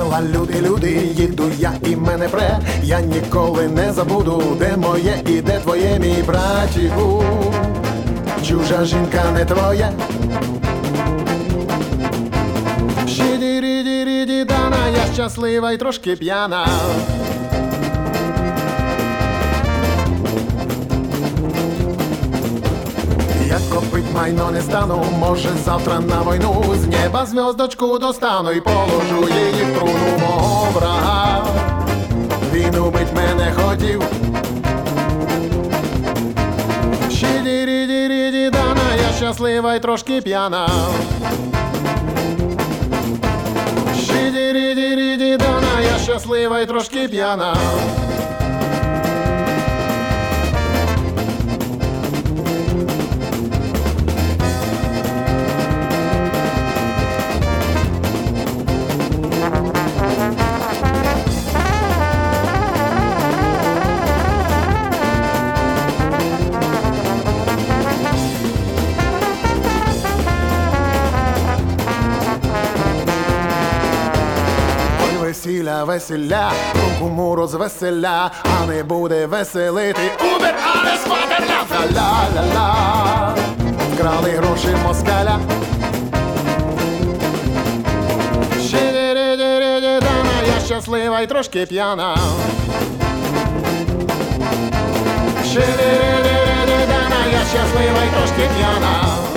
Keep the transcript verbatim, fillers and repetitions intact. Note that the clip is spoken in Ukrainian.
Весела, люди, люди, їду я і мене пре. Я ніколи не забуду, де моє і де твоє, мій братіку. Чужа жінка не твоя. Шіді-ріді-ріді дана, я щаслива й трошки п'яна. Я копить майно не стану, може завтра на війну. З неба зв'яздочку достану і положу її в труну мого врага. Він убить мене хотів. Шіді-ріді-ріді дана, я щаслива й трошки п'яна. Шіді-ріді-ріді дана, я щаслива й трошки п'яна. Весілля, весілля, куму розвеселя, а не буде веселити Убер, Алес, Фаберля. Ла-ла-ла, вкрали гроші москаля. Ші-ді-ді-ді-ді, дана, я щаслива й трошки п'яна. Ші-ді-ді-ді-ді, дана, я щаслива й трошки п'яна.